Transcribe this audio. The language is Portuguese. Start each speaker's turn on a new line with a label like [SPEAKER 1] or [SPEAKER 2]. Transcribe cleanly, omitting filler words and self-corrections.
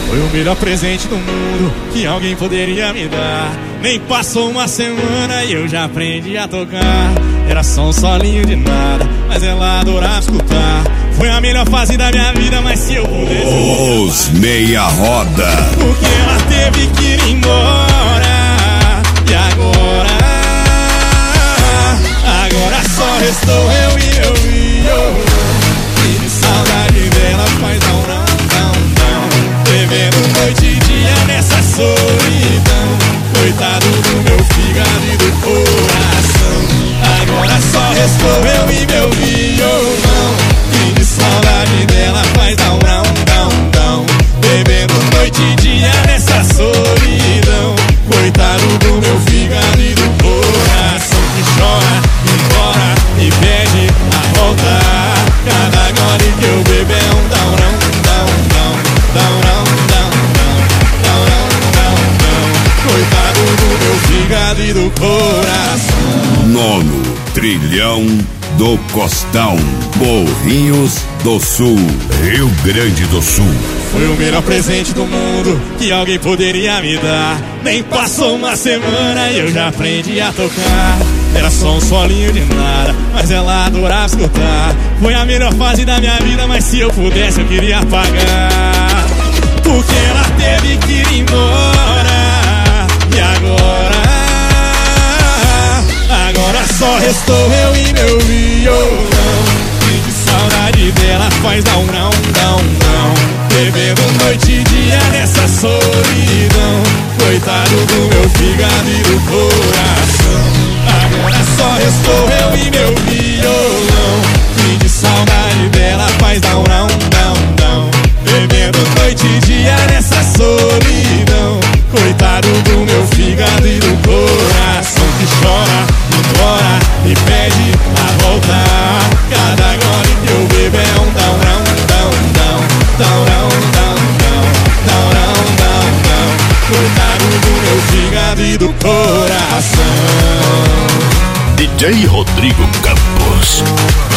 [SPEAKER 1] Foi o melhor presente do mundo que alguém poderia me dar. Nem passou uma semana e eu já aprendi a tocar. Era só um solinho de nada, mas ela adorava escutar. Foi a melhor fase da minha vida, mas se eu pudesse...
[SPEAKER 2] Os Meia Roda.
[SPEAKER 1] Porque ela teve que ir embora. E agora só restou eu e meu violão. E de saudade dela faz não. Bebendo noite e dia nessa solidão. Coitado do meu fígado e do coração. Agora só restou eu e meu violão. E de saudade dela faz não. Bebendo noite e dia nessa solidão. Coitado do meu fígado e do coração. Que chora, implora e pede a volta. Cada gole que eu bebo é um down. Coitado do meu fígado e do coração.
[SPEAKER 2] Nono Trilhão do Costão, Morrinhos do Sul, Rio Grande do Sul.
[SPEAKER 1] Foi o melhor presente do mundo que alguém poderia me dar. Nem passou uma semana e eu já aprendi a tocar. Era só um solinho de nada, mas ela adorava escutar. Foi a melhor fase da minha vida, mas se eu pudesse eu queria apagar. Porque ela teve que ir embora. E agora só restou eu e meu violão. E de saudade dela faz não. Bebendo noite e dia nessa solidão. Coitado do meu fígado e do coração. Agora só restou eu e meu violão. E de saudade dela faz não. Bebendo noite e dia nessa solidão. Coitado do meu fígado e do coração. Que chora, implora e pede a voltar. Cada gole que eu bebo é um down. Coitado do meu fígado e do coração.
[SPEAKER 2] DJ Rodrigo Campos.